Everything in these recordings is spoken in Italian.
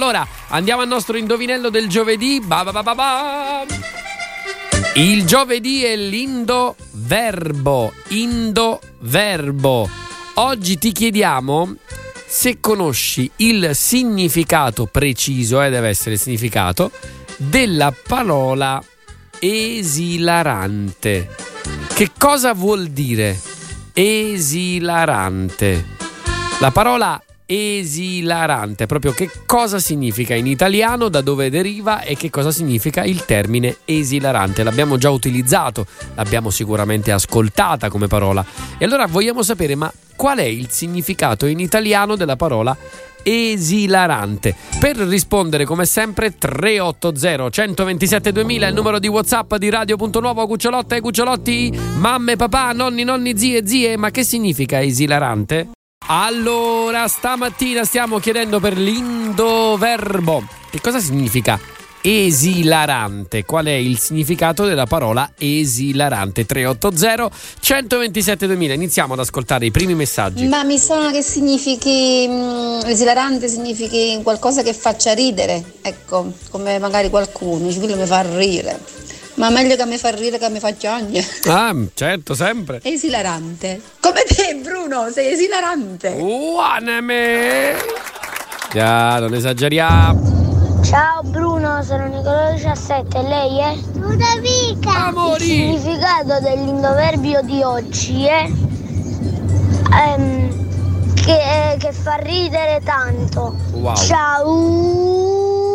Allora, andiamo al nostro indovinello del giovedì. Il giovedì è l'indoverbo. Indoverbo. Oggi ti chiediamo se conosci il significato preciso, deve essere il significato, della parola esilarante. Che cosa vuol dire esilarante? La parola esilarante, proprio che cosa significa in italiano, da dove deriva e che cosa significa il termine esilarante. L'abbiamo già utilizzato, l'abbiamo sicuramente ascoltata come parola, e allora vogliamo sapere, ma qual è il significato in italiano della parola esilarante? Per rispondere, come sempre, 380 127 2000 è il numero di WhatsApp di Radio.Nuovo. Cucciolotte e cucciolotti, mamme, papà, nonni, zie, ma che significa esilarante? Allora, stamattina stiamo chiedendo per l'indoverbo. Che cosa significa esilarante? Qual è il significato della parola esilarante? 380 127 2000. Iniziamo ad ascoltare i primi messaggi. Ma mi sa che significhi esilarante, significhi qualcosa che faccia ridere, ecco, come magari qualcuno dice quello mi fa ridere, ma meglio che mi fa ridere che mi fa piangere. Ah, certo, sempre. Esilarante. Come te, Bruno, sei esilarante. Uaneme. Già, non esageriamo. Ciao Bruno, sono Nicolò 17, lei è? Ludovica. Amori. Il significato dell'indoverbio di oggi è che fa ridere tanto. Wow. Ciao.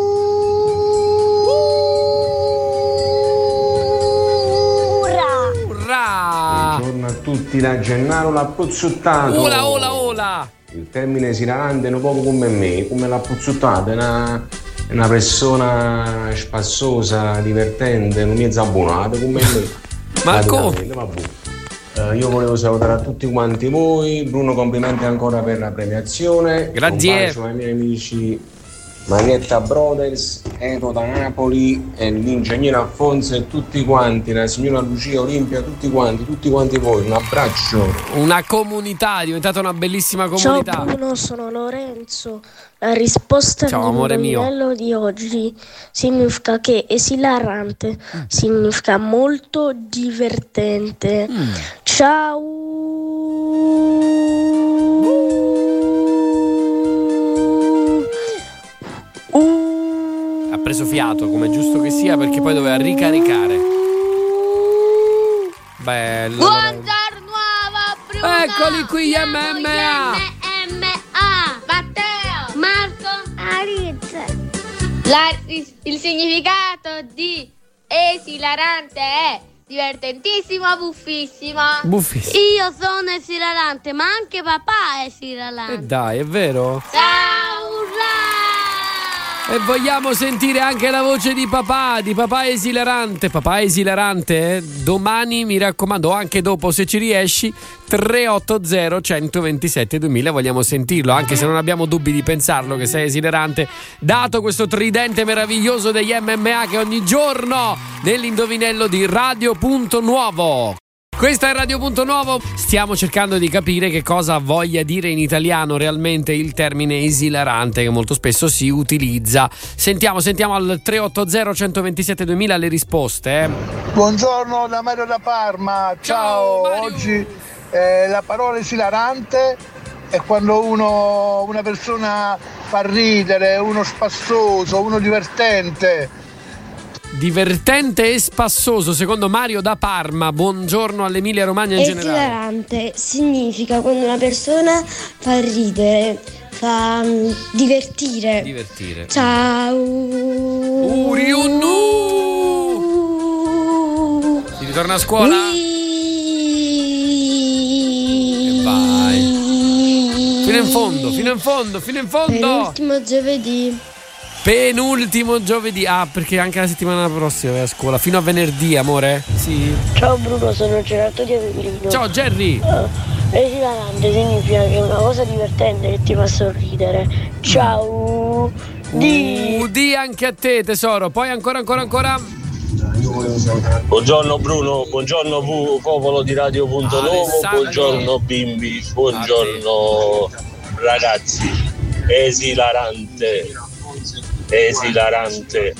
Buongiorno a tutti da Gennaro l'Appuzzuttato. Ola. Il termine esilarante è un po' come me, come l'Appuzzuttato, è una persona spassosa, divertente, non mi è zabbonata come me. Ma come? Io volevo salutare a tutti quanti voi. Bruno, complimenti ancora per la premiazione. Grazie. Un bacio ai miei amici Marietta Brothers, Edo da Napoli, e l'ingegnere Alfonso e tutti quanti, la signora Lucia Olimpia, tutti quanti voi, un abbraccio. Una comunità, è diventata una bellissima comunità. Ciao Bruno, sono Lorenzo. La risposta all'indovinello di oggi significa che esilarante significa molto divertente. Ciao. Ha preso fiato, come è giusto che sia, perché poi doveva ricaricare. Bello. Buongiorno Bruno. Eccoli qui gli MMA. Matteo, Marco, Arizza. il significato di esilarante è divertentissimo, buffissimo. Io sono esilarante, ma anche papà è esilarante. Dai, è vero? Ciao. E vogliamo sentire anche la voce di papà esilarante. Papà esilarante, domani, mi raccomando, anche dopo se ci riesci, 380 127 2000, vogliamo sentirlo, anche se non abbiamo dubbi di pensarlo che sei esilarante, dato questo tridente meraviglioso degli MMA che ogni giorno nell'indovinello di Radio.Nuovo. Questa è Radio.Nuovo, stiamo cercando di capire che cosa voglia dire in italiano realmente il termine esilarante, che molto spesso si utilizza. Sentiamo al 380 127 2000 le risposte. Buongiorno da Mario da Parma, ciao Mario. Oggi la parola esilarante è quando una persona fa ridere, uno spassoso, uno divertente. Divertente e spassoso, secondo Mario da Parma. Buongiorno all'Emilia Romagna in generale. Esilarante significa quando una persona fa ridere, fa divertire. Ciao. Uriunnu. Si ritorna a scuola? E vai. Fino in fondo. Penultimo giovedì. Ah, perché anche la settimana prossima vai a scuola. Fino a venerdì, amore? Sì. Ciao Bruno, sono Gerardo di Avellino. Ciao Jerry. Esilarante significa che è una cosa divertente che ti fa sorridere. Ciao. Di anche a te, tesoro. Poi ancora. Buongiorno Bruno, buongiorno popolo di Radio.Nuovo, buongiorno bimbi, buongiorno ragazzi. Esilarante esilarante.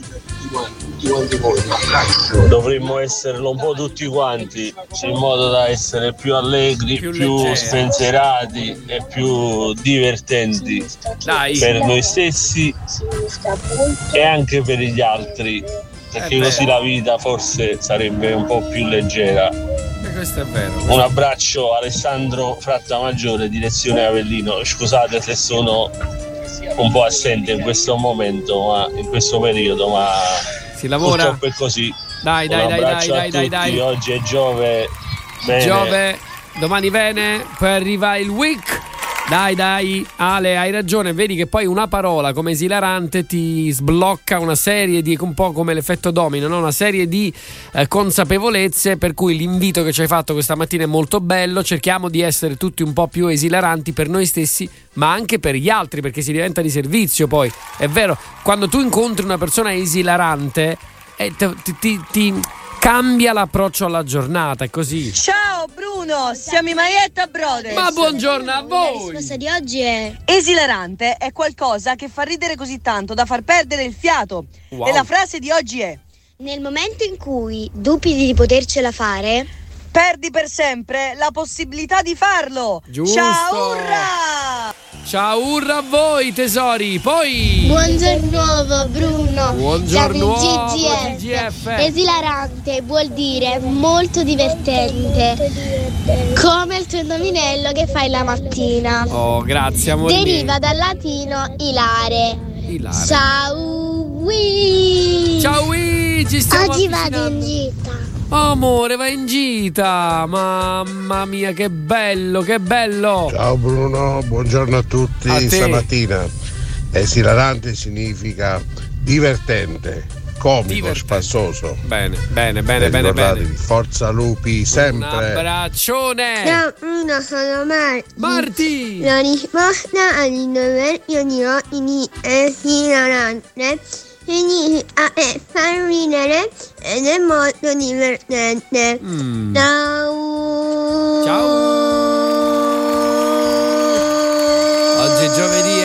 Dovremmo esserlo un po' tutti quanti, in modo da essere più allegri, più spensierati e più divertenti. Dai. Per noi stessi e anche per gli altri, perché così la vita forse sarebbe un po' più leggera. Questo è vero. Un abbraccio, Alessandro Frattamaggiore, direzione Avellino. Scusate se sono un po' assente in questo momento, ma in questo periodo, ma si lavora. Purtroppo è così. Dai. Oggi è Giove. Bene. Giove, domani Vene, poi arriva il week. Dai, Ale, hai ragione. Vedi che poi una parola come esilarante ti sblocca una serie di, un po' come l'effetto domino, no? Una serie di consapevolezze, per cui l'invito che ci hai fatto questa mattina è molto bello. Cerchiamo di essere tutti un po' più esilaranti per noi stessi, ma anche per gli altri, perché si diventa di servizio. Poi è vero, quando tu incontri una persona esilarante ti cambia l'approccio alla giornata, è così. Ciao Bruno, siamo i Marietta Brothers. Ma buongiorno a voi. La risposta di oggi è esilarante è qualcosa che fa ridere così tanto da far perdere il fiato. Wow. E la frase di oggi è: nel momento in cui dubiti di potercela fare, perdi per sempre la possibilità di farlo. Giusto. Ciao, urra! Ciao, urra a voi tesori. Poi buongiorno Bruno. Buongiorno Siamo in GGF. Esilarante vuol dire molto divertente, come il tuo indovinello che fai la mattina. Oh, grazie amore. Deriva dal latino ilare. Ciao ci stiamo oggi avvicinando. vado in gita. Oh, amore, vai in gita. Mamma mia, che bello. Ciao Bruno, buongiorno a tutti. A te. Stamattina esilarante significa divertente, comico, spassoso. Bene. Ricordatevi, forza lupi sempre. Un abbraccione. Ciao Bruno, sono Marti. La risposta all'indovinello di oggi esilarante significa far ridere ed è molto divertente. Ciao. Oggi è giovedì,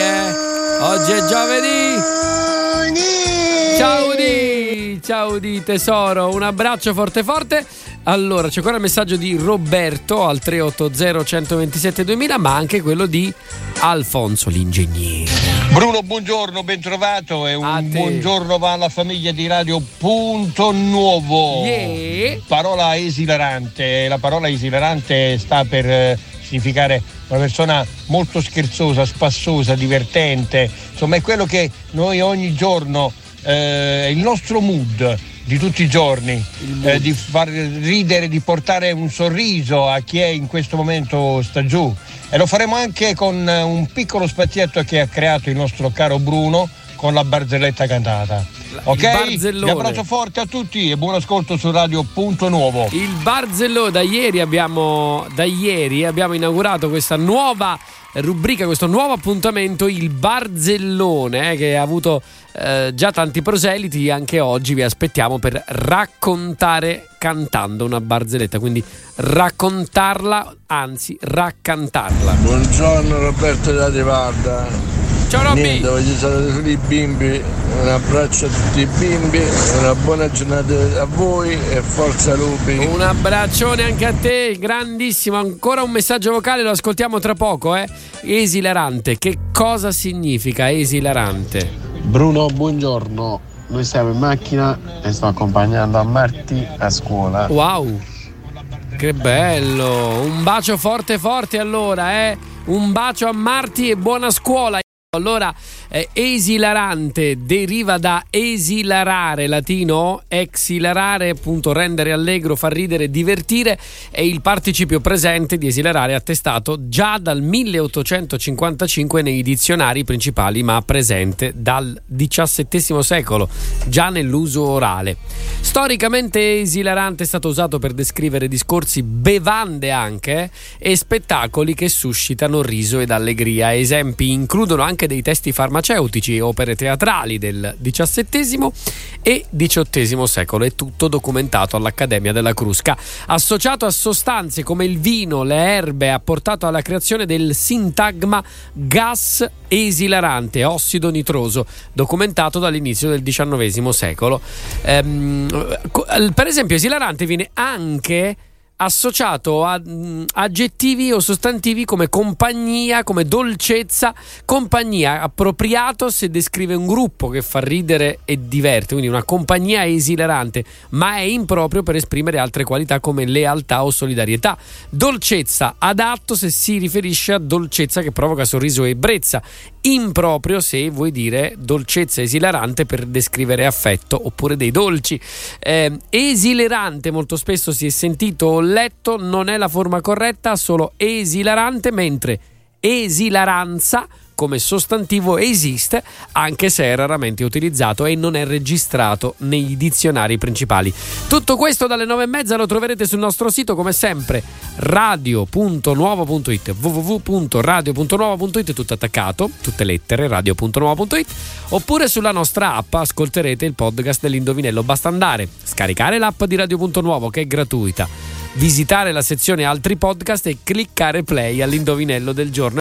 Ciao di tesoro, un abbraccio forte. Allora, c'è ancora il messaggio di Roberto al 380 127 2000, ma anche quello di Alfonso l'ingegnere. Bruno, buongiorno, ben trovato, e un buongiorno va alla famiglia di Radio Punto Nuovo. Parola esilarante. La parola esilarante sta per significare una persona molto scherzosa, spassosa, divertente. Insomma, è quello che noi ogni giorno, il nostro mood di tutti i giorni, di far ridere, di portare un sorriso a chi è in questo momento sta giù. E lo faremo anche con un piccolo spazietto che ha creato il nostro caro Bruno con la barzelletta cantata. Ok? Un abbraccio forte a tutti e buon ascolto su Radio Punto Nuovo. Il barzellone, da ieri abbiamo inaugurato questa nuova rubrica, questo nuovo appuntamento, il barzellone, che ha avuto già tanti proseliti. Anche oggi vi aspettiamo per raccontare cantando una barzelletta, quindi raccontarla, anzi raccantarla. Buongiorno Roberto da Devarda. Ciao Robby. Niente, voglio salutare i bimbi, un abbraccio a tutti i bimbi, una buona giornata a voi e forza lupi. Un abbraccione anche a te, grandissimo. Ancora un messaggio vocale, lo ascoltiamo tra poco. Esilarante, che cosa significa esilarante? Bruno, buongiorno, noi siamo in macchina e sto accompagnando a Marti a scuola. Wow, che bello, un bacio forte allora, un bacio a Marti e buona scuola. Allora, esilarante deriva da esilarare, latino exilarare, appunto rendere allegro, far ridere, divertire, è il participio presente di esilarare attestato già dal 1855 nei dizionari principali, ma presente dal XVII secolo, già nell'uso orale. Storicamente esilarante è stato usato per descrivere discorsi, bevande anche, e spettacoli che suscitano riso ed allegria. Esempi includono anche anche dei testi farmaceutici, opere teatrali del XVII e XVIII secolo. È tutto documentato all'Accademia della Crusca. Associato a sostanze come il vino, le erbe, ha portato alla creazione del sintagma gas esilarante, ossido nitroso, documentato dall'inizio del XIX secolo. Per esempio, esilarante viene anche associato a aggettivi o sostantivi come compagnia, come dolcezza. Compagnia appropriato se descrive un gruppo che fa ridere e diverte, quindi una compagnia esilarante, ma è improprio per esprimere altre qualità come lealtà o solidarietà. Dolcezza adatto se si riferisce a dolcezza che provoca sorriso e ebbrezza. Improprio se vuoi dire dolcezza esilarante per descrivere affetto oppure dei dolci. Esilarante molto spesso si è sentito o letto, non è la forma corretta, solo esilarante, mentre esilaranza come sostantivo esiste, anche se è raramente utilizzato e non è registrato nei dizionari principali. Tutto questo dalle 9:30 lo troverete sul nostro sito, come sempre, radio.nuovo.it, www.radio.nuovo.it, tutto attaccato, tutte lettere, radio.nuovo.it, oppure sulla nostra app ascolterete il podcast dell'Indovinello. Basta andare, scaricare l'app di Radio.nuovo, che è gratuita, visitare la sezione altri podcast e cliccare play all'Indovinello del giorno.